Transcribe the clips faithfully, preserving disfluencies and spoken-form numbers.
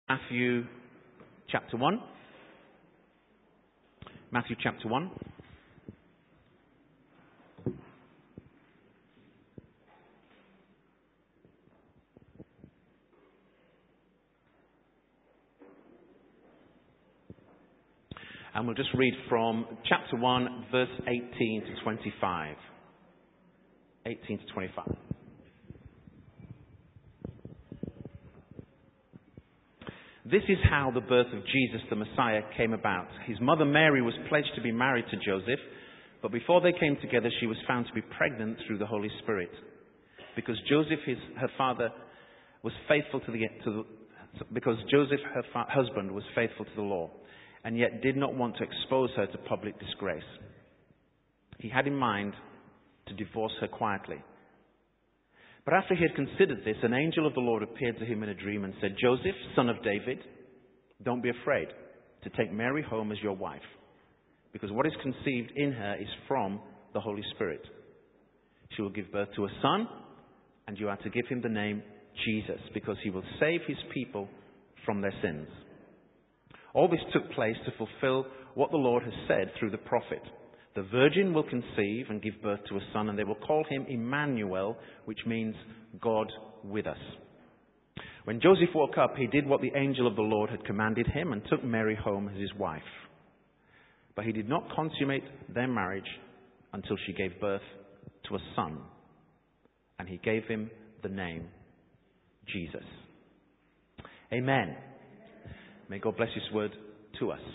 Matthew chapter one. Matthew chapter one. And we'll just read from chapter one, verse eighteen to twenty-five. eighteen to twenty-five. This is how the birth of Jesus the Messiah came about. His mother Mary was pledged to be married to Joseph, but before they came together she was found to be pregnant through the Holy Spirit. Because Joseph, his, her father, was faithful to the, to the because Joseph, her fa- husband, was faithful to the law, and yet did not want to expose her to public disgrace. He had in mind to divorce her quietly. But after he had considered this, an angel of the Lord appeared to him in a dream and said, "Joseph, son of David, don't be afraid to take Mary home as your wife, because what is conceived in her is from the Holy Spirit. She will give birth to a son, and you are to give him the name Jesus, because he will save his people from their sins." All this took place to fulfill what the Lord has said through the prophet. The virgin will conceive and give birth to a son, and they will call him Emmanuel, which means God with us. When Joseph woke up, he did what the angel of the Lord had commanded him and took Mary home as his wife. But he did not consummate their marriage until she gave birth to a son, and he gave him the name Jesus. Amen. May God bless his word to us.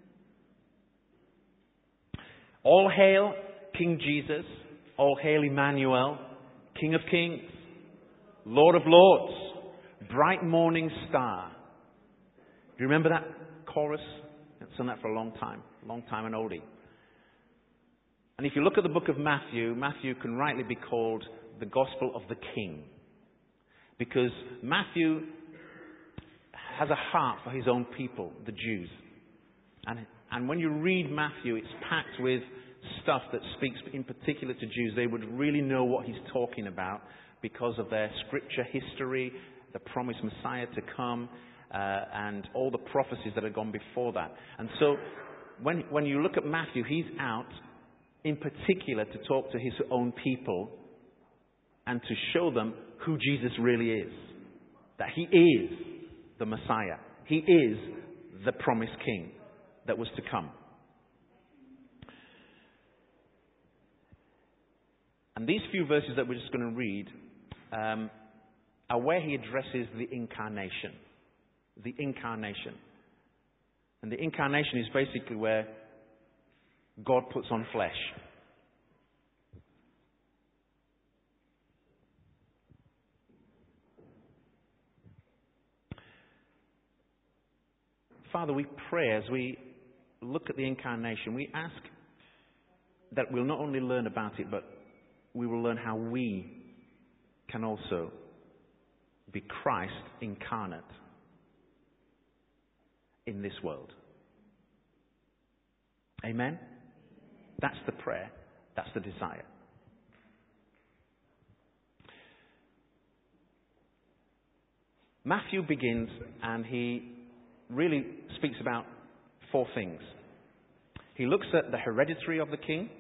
All hail King Jesus, all hail Emmanuel, King of kings, Lord of lords, bright morning star. Do you remember that chorus? I've sung that for a long time, long time an oldie. And if you look at the book of Matthew, Matthew can rightly be called the Gospel of the King, because Matthew has a heart for his own people, the Jews. And And when you read Matthew, it's packed with stuff that speaks in particular to Jews. They would really know what he's talking about because of their scripture history, the promised Messiah to come, uh, and all the prophecies that had gone before that. And so when, when you look at Matthew, he's out in particular to talk to his own people and to show them who Jesus really is. That he is the Messiah. He is the promised King that was to come. And these few verses that we're just going to read um, are where he addresses the incarnation. The incarnation. And the incarnation is basically where God puts on flesh. Father, we pray as we look at the incarnation, we ask that we'll not only learn about it, but we will learn how we can also be Christ incarnate in this world. Amen? That's the prayer. That's the desire. Matthew begins and he really speaks about four things. He looks at the hereditary of the king,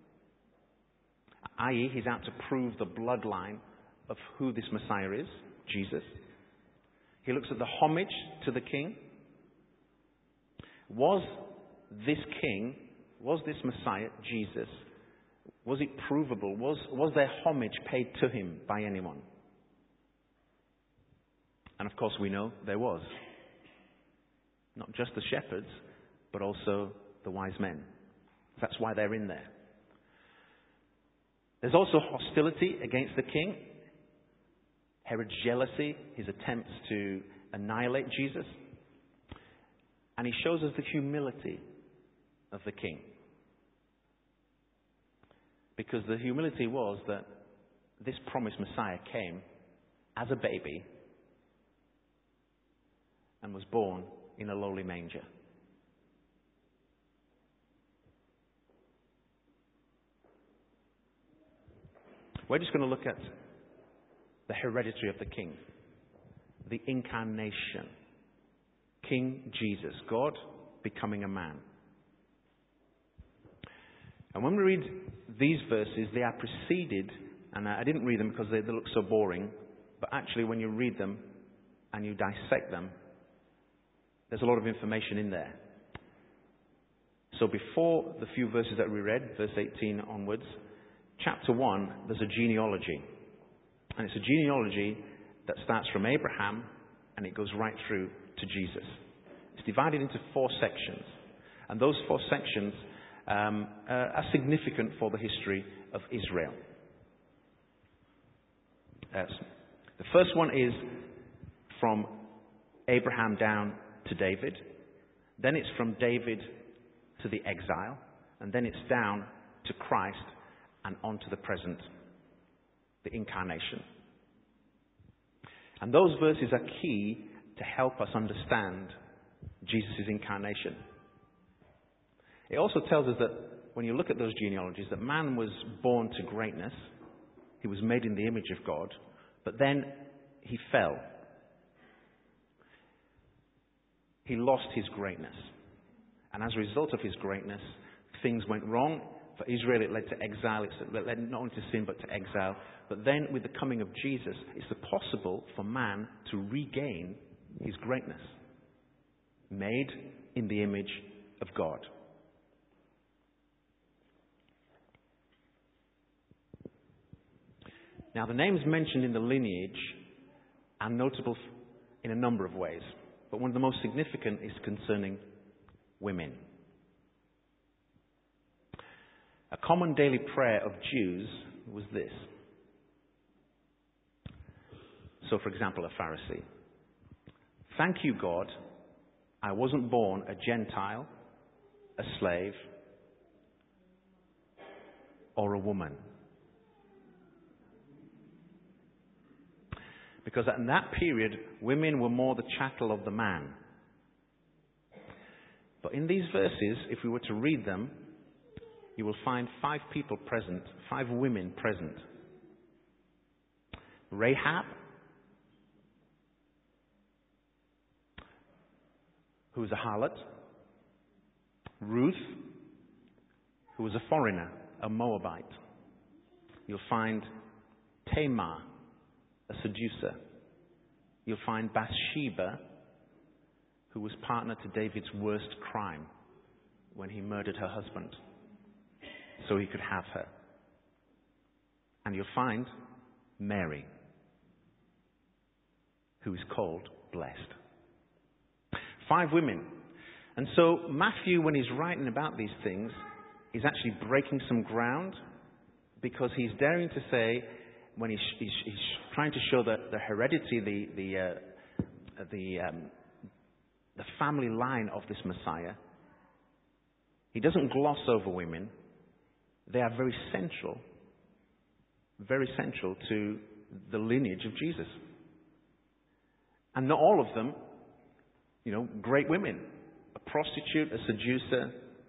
that is, he's out to prove the bloodline of who this Messiah is, Jesus. He looks at the homage to the king. Was this king, was this Messiah, Jesus, was it provable? Was, was there homage paid to him by anyone? And of course we know there was. Not just the shepherds, but also the wise men. That's why they're in there. There's also hostility against the king. Herod's jealousy, his attempts to annihilate Jesus. And he shows us the humility of the king. Because the humility was that this promised Messiah came as a baby and was born in a lowly manger. We're just going to look at the hereditary of the king, the incarnation. King Jesus, God becoming a man. And when we read these verses, they are preceded, and I didn't read them because they, they look so boring, but actually when you read them and you dissect them, there's a lot of information in there. So before the few verses that we read, verse eighteen onwards, chapter one, there's a genealogy. And it's a genealogy that starts from Abraham and it goes right through to Jesus. It's divided into four sections. And those four sections um, uh, are significant for the history of Israel. Uh, the first one is from Abraham down to David. Then it's from David to the exile. And then it's down to Christ and on to the present, the incarnation. And those verses are key to help us understand Jesus' incarnation. It also tells us that when you look at those genealogies, that man was born to greatness. He was made in the image of God. But then he fell. He lost his greatness. And as a result of his greatness, things went wrong. For Israel, it led to exile. It led not only to sin, but to exile. But then, with the coming of Jesus, it's possible for man to regain his greatness, made in the image of God. Now, the names mentioned in the lineage are notable in a number of ways, but one of the most significant is concerning women. A common daily prayer of Jews was this. So, for example, a Pharisee. Thank you, God, I wasn't born a Gentile, a slave, or a woman. Because in that period, women were more the chattel of the man. But in these verses, if we were to read them, you will find five people present, five women present. Rahab, who was a harlot. Ruth, who was a foreigner, a Moabite. You'll find Tamar, a seducer. You'll find Bathsheba, who was partner to David's worst crime when he murdered her husband so he could have her. And you'll find Mary, who is called blessed. Five women. And so Matthew, when he's writing about these things, is actually breaking some ground, because he's daring to say, when he's, he's, he's trying to show that the heredity, the the uh, the um, the family line of this Messiah, he doesn't gloss over women. They are very central, very central to the lineage of Jesus. And not all of them, you know, great women. A prostitute, a seducer.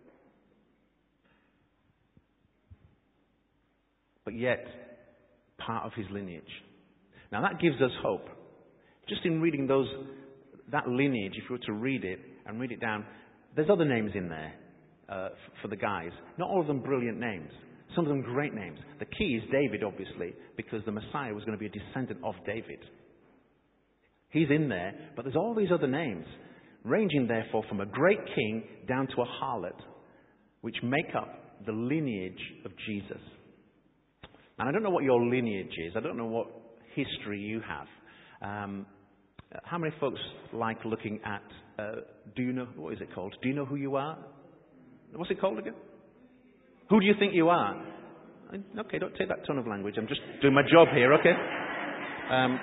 But yet, part of his lineage. Now that gives us hope. Just in reading those, that lineage, if you were to read it and read it down, there's other names in there uh, f- for the guys. Not all of them brilliant names. Some of them great names. The key is David, obviously, because the Messiah was going to be a descendant of David. He's in there, but there's all these other names, ranging therefore from a great king down to a harlot, which make up the lineage of Jesus. And I don't know what your lineage is. I don't know what history you have. Um, how many folks like looking at, uh, do you know, what is it called? Do you know who you are? What's it called again? Who do you think you are? Okay, don't take that tone of language. I'm just doing my job here, okay? Um,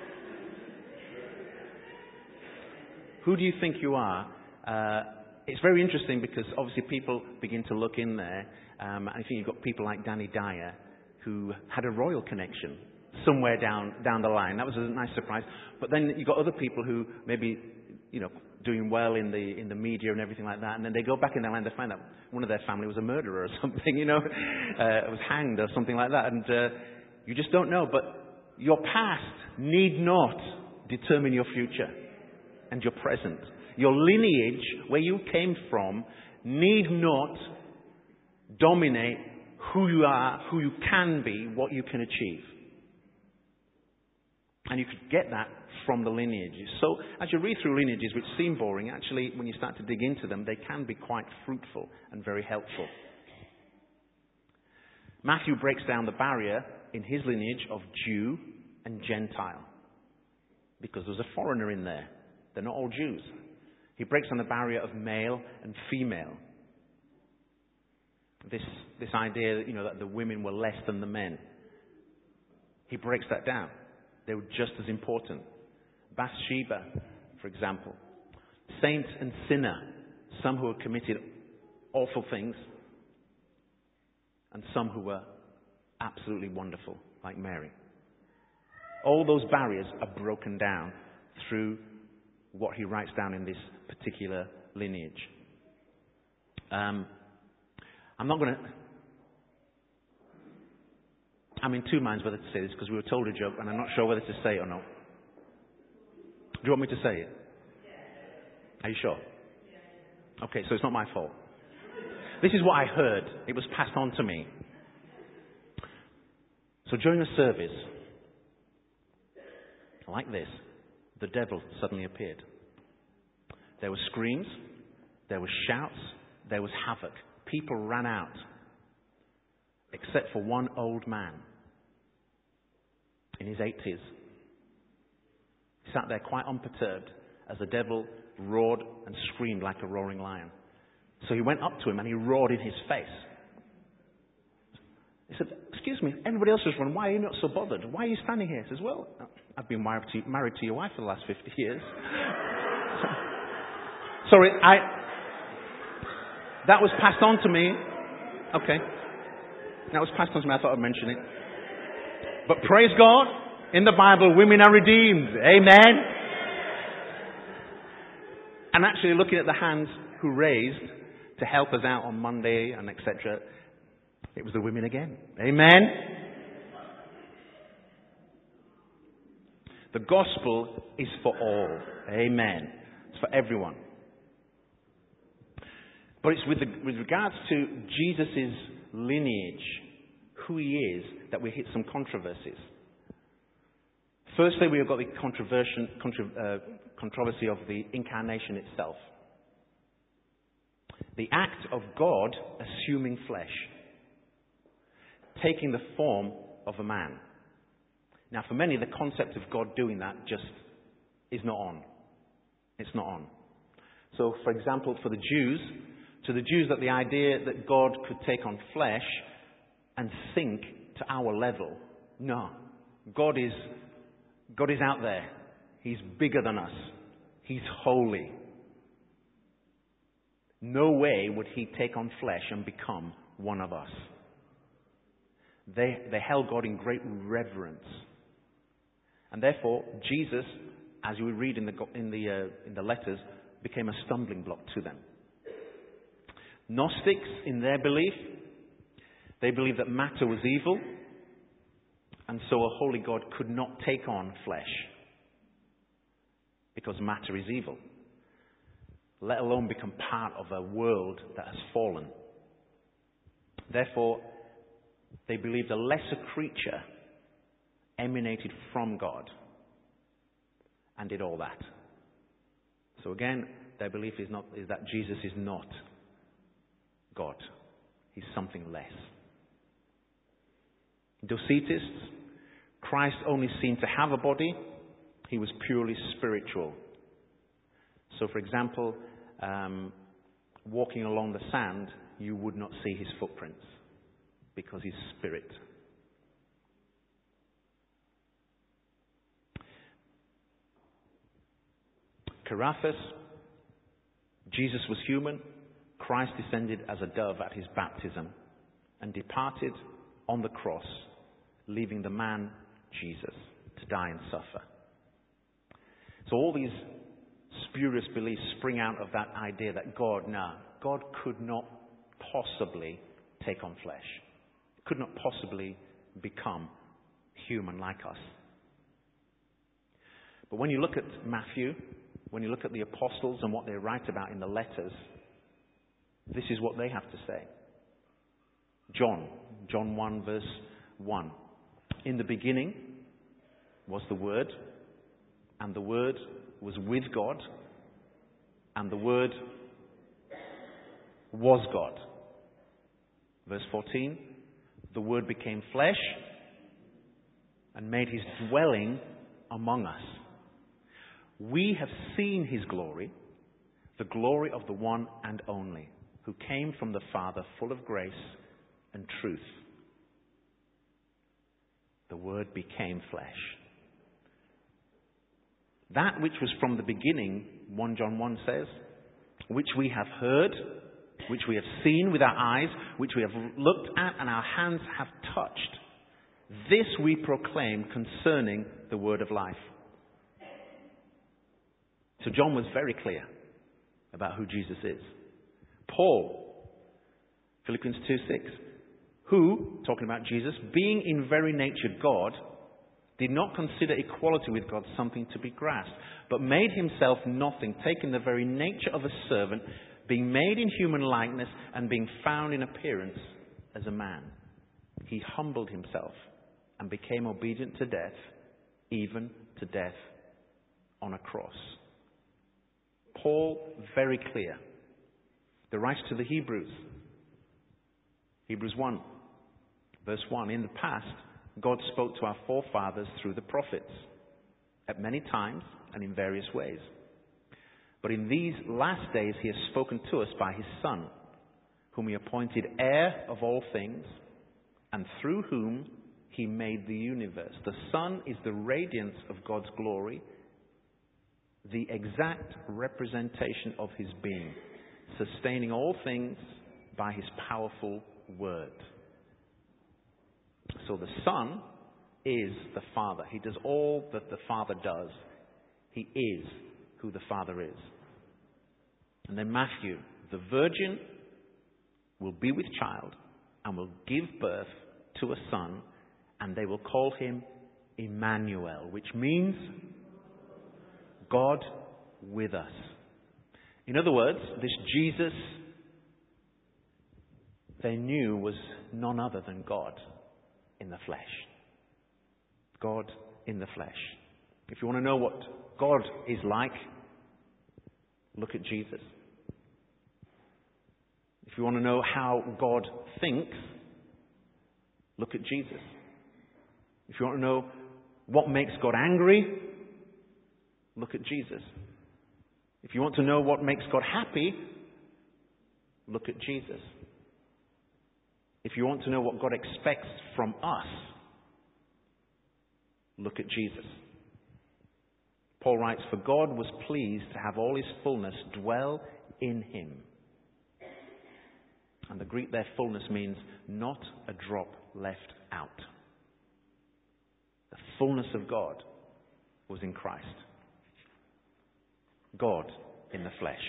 who do you think you are? Uh, it's very interesting because obviously people begin to look in there. Um, I think you've got people like Danny Dyer, who had a royal connection somewhere down down the line. That was a nice surprise. But then you've got other people who maybe, you know, doing well in the in the media and everything like that, and then they go back in their land, they find out one of their family was a murderer or something, you know, uh, was hanged or something like that, and uh, you just don't know. But your past need not determine your future. and your present. Your lineage, where you came from, need not dominate who you are, who you can be, what you can achieve. And you could get that from the lineages. So as you read through lineages, which seem boring, actually, when you start to dig into them, they can be quite fruitful and very helpful. Matthew breaks down the barrier in his lineage of Jew and Gentile, because there's a foreigner in there. They're not all Jews. He breaks down the barrier of male and female. This, this idea that, you know, that the women were less than the men. He breaks that down. They were just as important. Bathsheba, for example. Saint and sinner. Some who had committed awful things. And some who were absolutely wonderful, like Mary. All those barriers are broken down through what he writes down in this particular lineage. Um, I'm not going to... I'm in two minds whether to say this, because we were told a joke, and I'm not sure whether to say it or not. Do you want me to say it? Are you sure? Okay, so it's not my fault. This is what I heard. It was passed on to me. So during a service, like this, the devil suddenly appeared. There were screams, there were shouts, there was havoc. People ran out, except for one old man in his eighties. He sat there quite unperturbed as the devil roared and screamed like a roaring lion. So he went up to him and he roared in his face. He said, "Excuse me, everybody else has run. Why are you not so bothered? Why are you standing here?" He says, "Well, I've been married to, married to your wife for the last fifty years. Sorry, I... That was passed on to me. Okay. That was passed on to me. I thought I'd mention it. But praise God, in the Bible, women are redeemed. Amen. And actually looking at the hands who raised to help us out on Monday and et cetera, it was the women again. Amen. The gospel is for all. Amen. It's for everyone. But it's with, the, with regards to Jesus' lineage, who he is, that we hit some controversies. Firstly, we have got the controversy, contra, uh, controversy of the incarnation itself. The act of God assuming flesh, taking the form of a man. Now, for many, the concept of God doing that just is not on. It's not on. So, for example, for the Jews, to the Jews, that the idea that God could take on flesh and sink to our level, no. God is, God is out there. He's bigger than us. He's holy. No way would he take on flesh and become one of us. They, they held God in great reverence. And therefore, Jesus, as you read in the, in the, uh, in the letters, became a stumbling block to them. Gnostics, in their belief, they believed that matter was evil, and so a holy God could not take on flesh, because matter is evil, let alone become part of a world that has fallen. Therefore, they believed a lesser creature emanated from God and did all that. So again, their belief is not is that Jesus is not God. He's something less. Docetists, Christ only seemed to have a body. He was purely spiritual. So, for example, um, walking along the sand, you would not see his footprints because he's spirit. Carathas, Jesus was human. Christ descended as a dove at his baptism and departed on the cross, leaving the man, Jesus, to die and suffer. So all these spurious beliefs spring out of that idea that God, no, God could not possibly take on flesh. Could not possibly become human like us. But when you look at Matthew, when you look at the apostles and what they write about in the letters, this is what they have to say. John, John one verse one. In the beginning was the Word, and the Word was with God, and the Word was God. Verse fourteen, the Word became flesh and made his dwelling among us. We have seen his glory, the glory of the one and only, who came from the Father, full of grace and truth. The Word became flesh. That which was from the beginning, First John one says, which we have heard, which we have seen with our eyes, which we have looked at and our hands have touched, this we proclaim concerning the word of life. So John was very clear about who Jesus is. Paul, Philippians two six, who, talking about Jesus, being in very nature God, did not consider equality with God something to be grasped, but made himself nothing, taking the very nature of a servant, being made in human likeness, and being found in appearance as a man. He humbled himself and became obedient to death, even to death on a cross. Paul, very clear. The writer to the Hebrews, Hebrews one, verse one, in the past, God spoke to our forefathers through the prophets at many times and in various ways. But in these last days he has spoken to us by his Son, whom he appointed heir of all things, and through whom he made the universe. The Son is the radiance of God's glory, the exact representation of his being, sustaining all things by his powerful word. So the Son is the Father. He does all that the Father does. He is who the Father is. And then Matthew, the virgin will be with child and will give birth to a son, and they will call him Emmanuel, which means God with us. In other words, this Jesus they knew was none other than God in the flesh. God in the flesh. If you want to know what God is like, look at Jesus. If you want to know how God thinks, look at Jesus. If you want to know what makes God angry, look at Jesus. If you want to know what makes God happy, look at Jesus. If you want to know what God expects from us, look at Jesus. Paul writes, for God was pleased to have all his fullness dwell in him. And the Greek there, fullness, means not a drop left out. The fullness of God was in Christ. God in the flesh.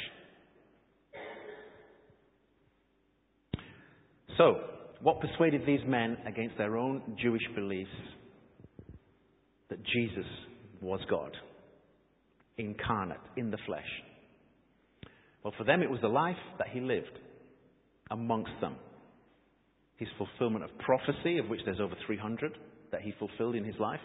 So, what persuaded these men against their own Jewish beliefs that Jesus was God, incarnate, in the flesh? Well, for them it was the life that he lived amongst them. His fulfillment of prophecy, of which there's over three hundred that he fulfilled in his life.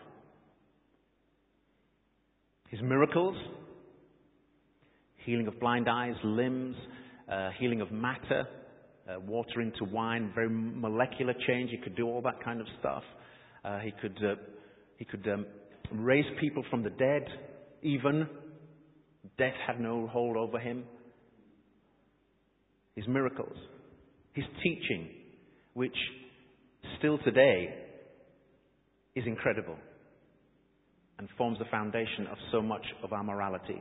His miracles, healing of blind eyes, limbs, uh, healing of matter, uh, water into wine, very molecular change. He could do all that kind of stuff. Uh, he could uh, he could um, raise people from the dead, even. Death had no hold over him. His miracles. His teaching, which still today is incredible and forms the foundation of so much of our morality.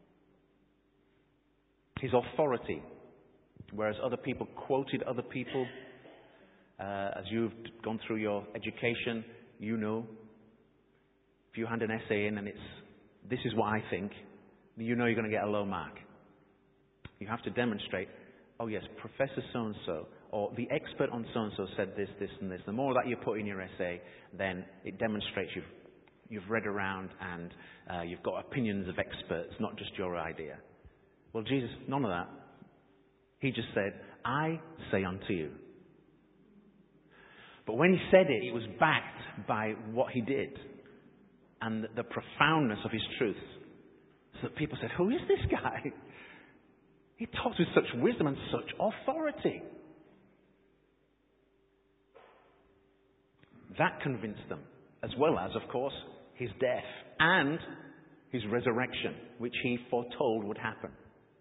His authority, whereas other people quoted other people, uh, as you've gone through your education, you know, if you hand an essay in and it's, this is what I think, you know you're going to get a low mark. You have to demonstrate, oh yes, Professor so-and-so, or the expert on so-and-so said this, this, and this. The more that you put in your essay, then it demonstrates you've, you've read around and uh, you've got opinions of experts, not just your idea. Well, Jesus, none of that. He just said, I say unto you. But when he said it, it was backed by what he did and the, the profoundness of his truths. So that people said, who is this guy? He talks with such wisdom and such authority. That convinced them, as well as, of course, his death and his resurrection, which he foretold would happen.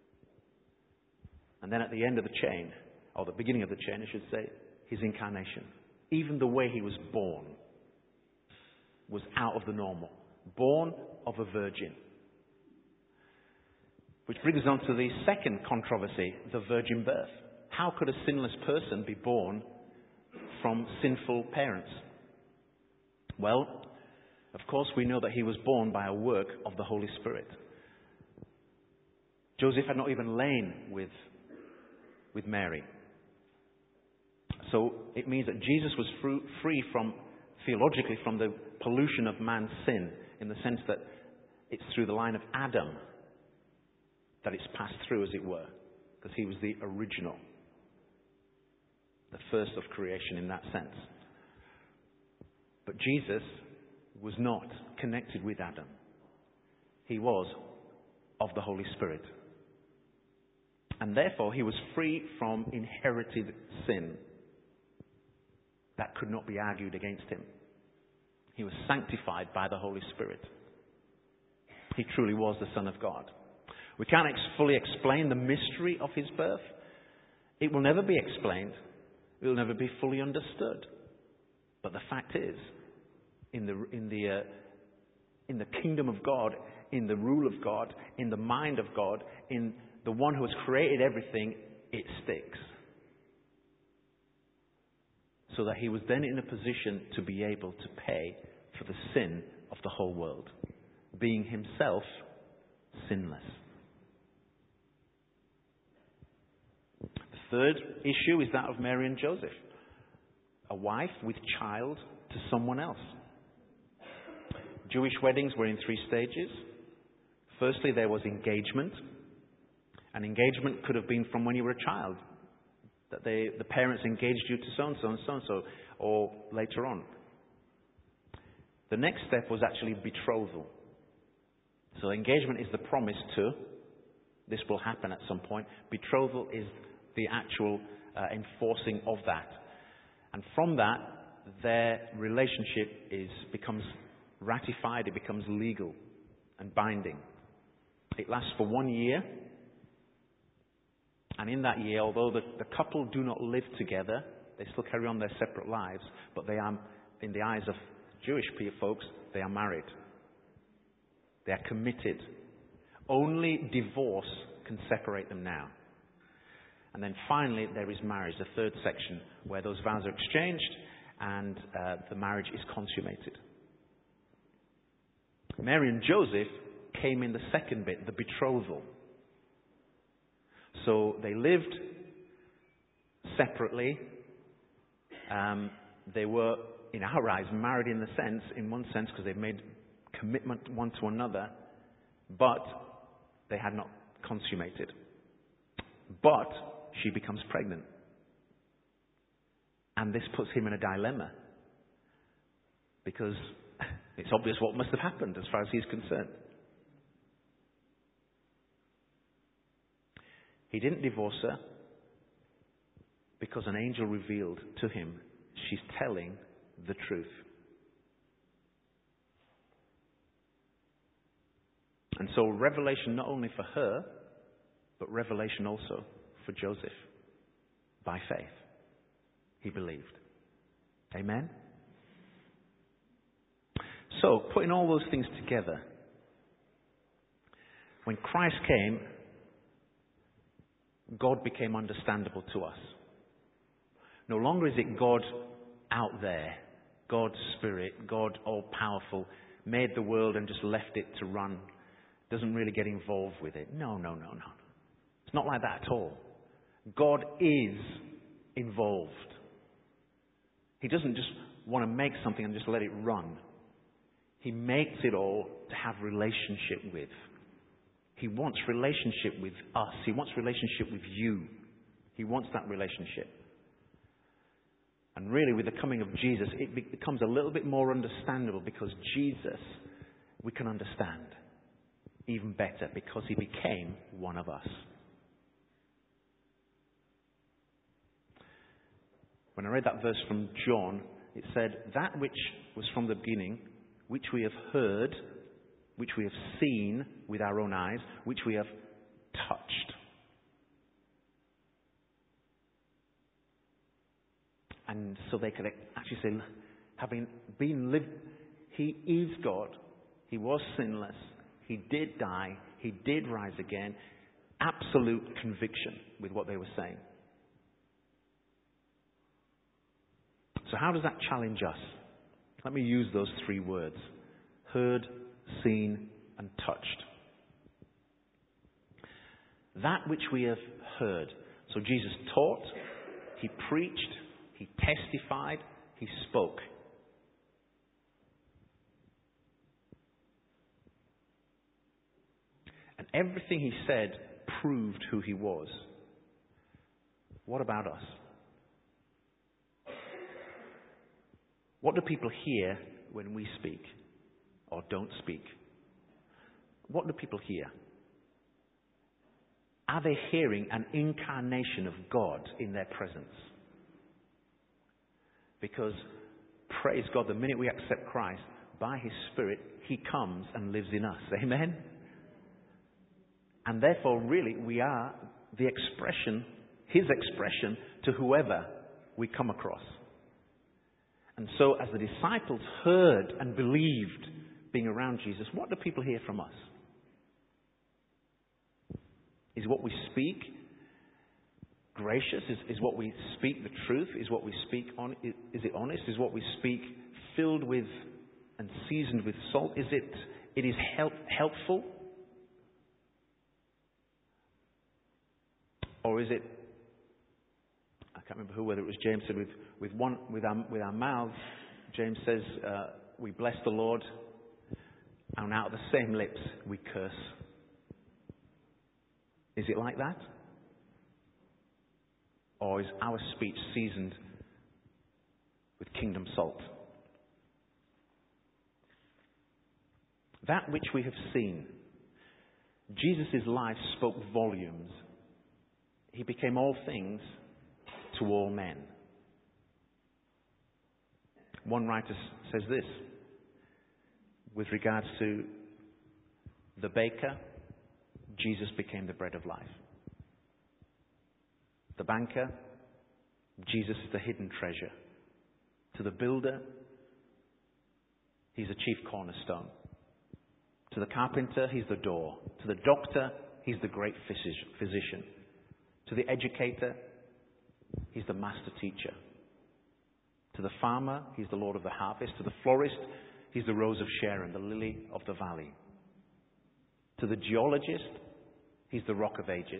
And then at the end of the chain, or the beginning of the chain, I should say, his incarnation. Even the way he was born was out of the normal. Born of a virgin. Which brings us on to the second controversy, the virgin birth. How could a sinless person be born from sinful parents? Well, of course, we know that he was born by a work of the Holy Spirit. Joseph had not even lain with, with Mary. So it means that Jesus was free from, theologically, from the pollution of man's sin, in the sense that it's through the line of Adam that it's passed through, as it were, because he was the original, the first of creation in that sense. But Jesus was not connected with Adam. He was of the Holy Spirit. And therefore, he was free from inherited sin. That could not be argued against him. He was sanctified by the Holy Spirit. He truly was the Son of God. We can't ex- fully explain the mystery of his birth. It will never be explained. It will never be fully understood. But the fact is, in the in the uh, in the kingdom of God, in the rule of God, in the mind of God, in the one who has created everything, it sticks. So that he was then in a position to be able to pay for the sin of the whole world, being himself sinless. The third issue is that of Mary and Joseph. A wife with child to someone else. Jewish weddings were in three stages. Firstly, there was engagement. And engagement could have been from when you were a child. That they, the parents engaged you to so-and-so and so-and-so, or later on. The next step was actually betrothal. So engagement is the promise to, this will happen at some point. Betrothal is the actual uh, enforcing of that. And from that, their relationship is becomes ratified, it becomes legal and binding. It lasts for one year. And in that year, although the, the couple do not live together, they still carry on their separate lives, but they are, in the eyes of Jewish folks, they are married. They are committed. Only divorce can separate them now. And then finally, there is marriage, the third section, where those vows are exchanged and uh, the marriage is consummated. Mary and Joseph came in the second bit, the betrothal. So they lived separately. Um, they were, in our eyes, married in the sense, in one sense, because they made commitment one to another, but they had not consummated. But she becomes pregnant. And this puts him in a dilemma. Because it's obvious what must have happened as far as he's concerned. He didn't divorce her because an angel revealed to him she's telling the truth. And so revelation not only for her, but revelation also for Joseph. By faith, he believed. Amen? So, putting all those things together, when Christ came, God became understandable to us. No longer is it God out there, God's Spirit, God all-powerful, made the world and just left it to run, doesn't really get involved with it. No, no, no, no. It's not like that at all. God is involved. He doesn't just want to make something and just let it run. He makes it all to have relationship with. He wants relationship with us. He wants relationship with you. He wants that relationship. And really, with the coming of Jesus, it becomes a little bit more understandable because Jesus, we can understand even better because he became one of us. When I read that verse from John, it said, that which was from the beginning, which we have heard, which we have seen with our own eyes, which we have touched. And so they could actually say, having been lived, he is God, he was sinless, he did die, he did rise again. Absolute conviction with what they were saying. So how does that challenge us? Let me use those three words. Heard, seen, and touched. That which we have heard. So Jesus taught, he preached, he testified, he spoke. And everything he said proved who he was. What about us? What do people hear when we speak or don't speak? What do people hear? Are they hearing an incarnation of God in their presence? Because, praise God, the minute we accept Christ, by his Spirit, he comes and lives in us. Amen? And therefore, really, we are the expression, his expression, to whoever we come across. And so, as the disciples heard and believed being around Jesus, what do people hear from us? Is what we speak gracious? Is, is what we speak the truth? Is what we speak on? Is, is it honest? Is what we speak filled with and seasoned with salt? Is it? It is help, helpful, or is it? I can't remember who, whether it was James said with with one with our with our mouths. James says uh, we bless the Lord, and out of the same lips we curse. Is it like that? Or is our speech seasoned with kingdom salt? That which we have seen. Jesus' life spoke volumes. He became all things to all men. One writer says this with regards to the baker, Jesus became the bread of life. The banker, Jesus is the hidden treasure. To the builder, he's a chief cornerstone. To the carpenter, he's the door. To the doctor, he's the great physician. To the educator, he's the master teacher. To the farmer, he's the Lord of the harvest. To the florist, he's the rose of Sharon, the lily of the valley. To the geologist, he's the rock of ages.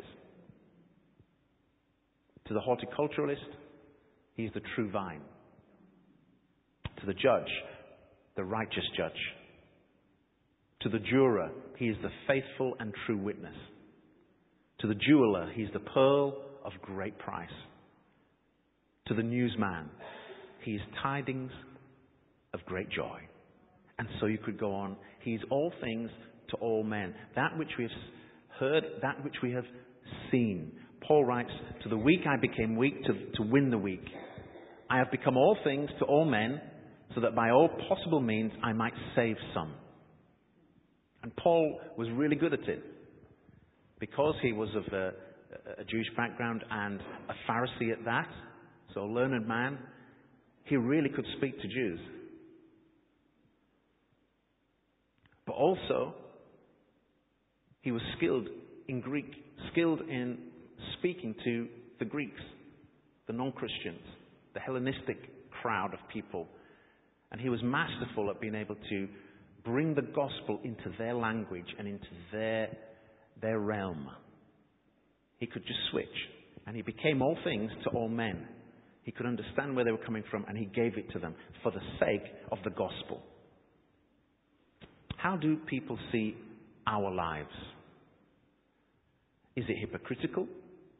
To the horticulturalist, he's the true vine. To the judge, the righteous judge. To the juror, he is the faithful and true witness. To the jeweler, he is the pearl of great price. To the newsman, he is tidings of great joy. And so you could go on. He is all things to all men. That which we have heard, that which we have seen. Paul writes, to the weak I became weak to, to win the weak. I have become all things to all men, so that by all possible means I might save some. And Paul was really good at it. Because he was of a, a Jewish background and a Pharisee at that, so a learned man, he really could speak to Jews. But also, he was skilled in Greek, skilled in speaking to the Greeks, the non-Christians, the Hellenistic crowd of people. And he was masterful at being able to bring the gospel into their language and into their, their realm. He could just switch. And he became all things to all men. He could understand where they were coming from, and he gave it to them for the sake of the gospel. How do people see our lives? Is it hypocritical?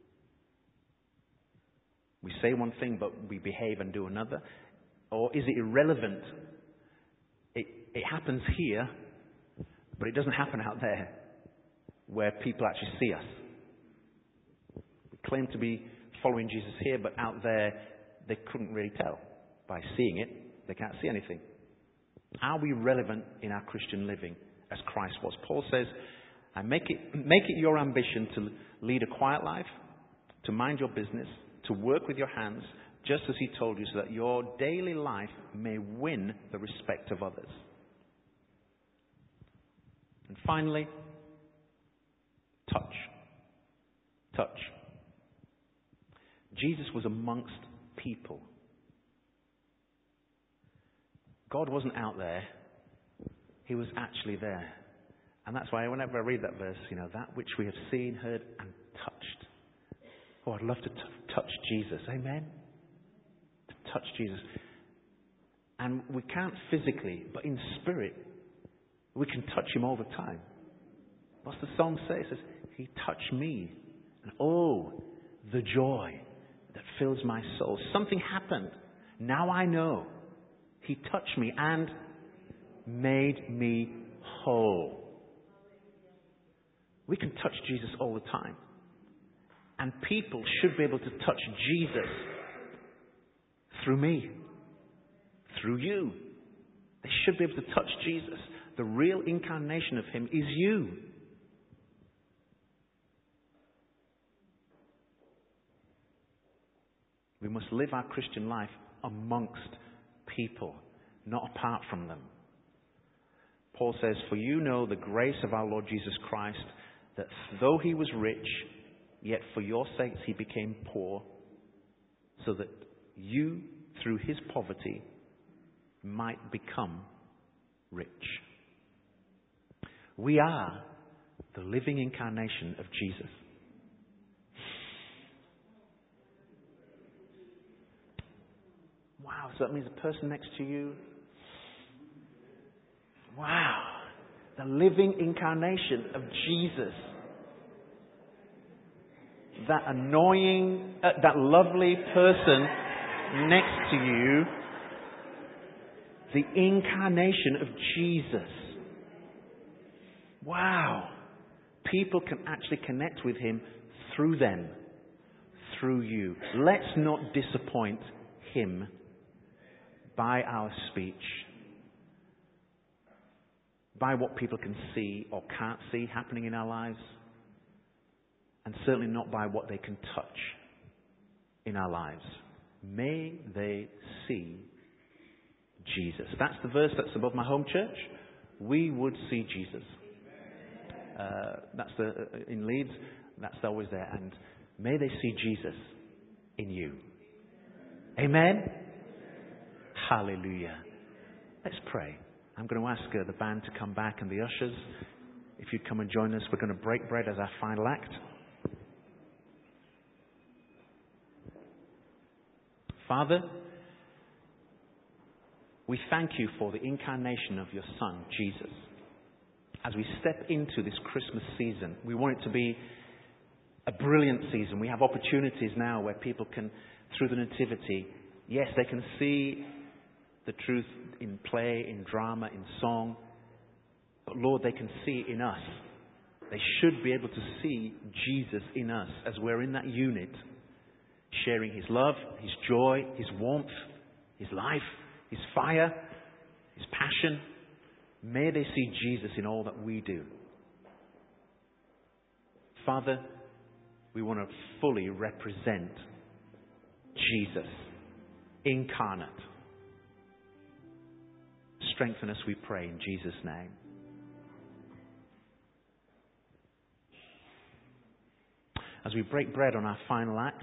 We say one thing, but we behave and do another? Or is it irrelevant? It, it happens here, but it doesn't happen out there, where people actually see us. We claim to be following Jesus here, but out there, they couldn't really tell. By seeing it, they can't see anything. Are we relevant in our Christian living as Christ was? Paul says, I make it, make it your ambition to lead a quiet life, to mind your business, to work with your hands, just as he told you, so that your daily life may win the respect of others. And finally, touch. Touch. Jesus was amongst people. God wasn't out there. He was actually there. And that's why whenever I read that verse, you know, that which we have seen, heard, and touched. Oh, I'd love to t- touch Jesus. Amen? To touch Jesus. And we can't physically, but in spirit, we can touch him all the time. What's the song say? It says, he touched me. And oh, the joy that fills my soul. Something happened. Now I know. He touched me and made me whole. We can touch Jesus all the time. And people should be able to touch Jesus through me, through you. They should be able to touch Jesus. The real incarnation of him is you. We must live our Christian life amongst people, not apart from them. Paul says, for you know the grace of our Lord Jesus Christ, that though he was rich, yet for your sakes he became poor, so that you, through his poverty, might become rich. We are the living incarnation of Jesus. Wow, so that means the person next to you. Wow, the living incarnation of Jesus. That annoying, uh, that lovely person next to you, the incarnation of Jesus. Wow. People can actually connect with him through them, through you. Let's not disappoint him by our speech, by what people can see or can't see happening in our lives, and certainly not by what they can touch in our lives. May they see Jesus. That's the verse that's above my home church. We would see Jesus. Uh, that's the uh, in Leeds. That's always there. And may they see Jesus in you. Amen. Hallelujah. Let's pray. I'm going to ask uh, the band to come back and the ushers, if you'd come and join us. We're going to break bread as our final act. Father, we thank you for the incarnation of your Son, Jesus. As we step into this Christmas season, we want it to be a brilliant season. We have opportunities now where people can, through the Nativity, yes, they can see the truth in play, in drama, in song. But Lord, they can see it in us. They should be able to see Jesus in us as we're in that unit, sharing his love, his joy, his warmth, his life, his fire, his passion. May they see Jesus in all that we do. Father, we want to fully represent Jesus incarnate. Strengthen us, we pray, in Jesus' name. As we break bread on our final act,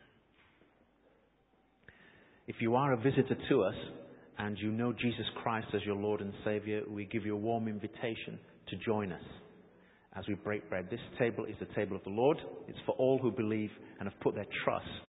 if you are a visitor to us and you know Jesus Christ as your Lord and Saviour, we give you a warm invitation to join us as we break bread. This table is the table of the Lord. It's for all who believe and have put their trust